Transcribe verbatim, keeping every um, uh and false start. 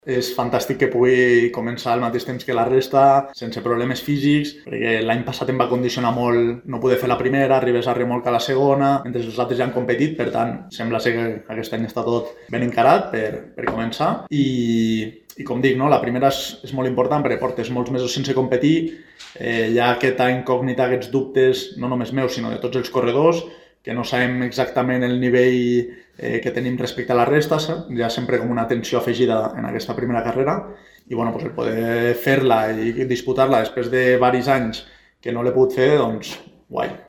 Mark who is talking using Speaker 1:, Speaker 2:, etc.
Speaker 1: És fantàstic que pugui començar al mateix temps que la resta, sense problemes físics, perquè l'any passat em va condicionar molt no poder fer la primera, arribes a remolcar la segona, mentre els altres ja han competit, per tant, sembla ser que aquest any està tot ben encarat per, per començar. I, i com dic, no, la primera és, és molt important perquè portes molts mesos sense competir, eh, hi ha aquesta incògnita, aquests dubtes, no només meus, sinó de tots els corredors, que no sabem exactament el nivell eh, que tenim respecte a la resta, hi ha sempre com una tensió afegida en aquesta primera carrera i bueno, pues el poder fer-la i disputar-la després de diversos anys que no l'he pogut fer, doncs guai.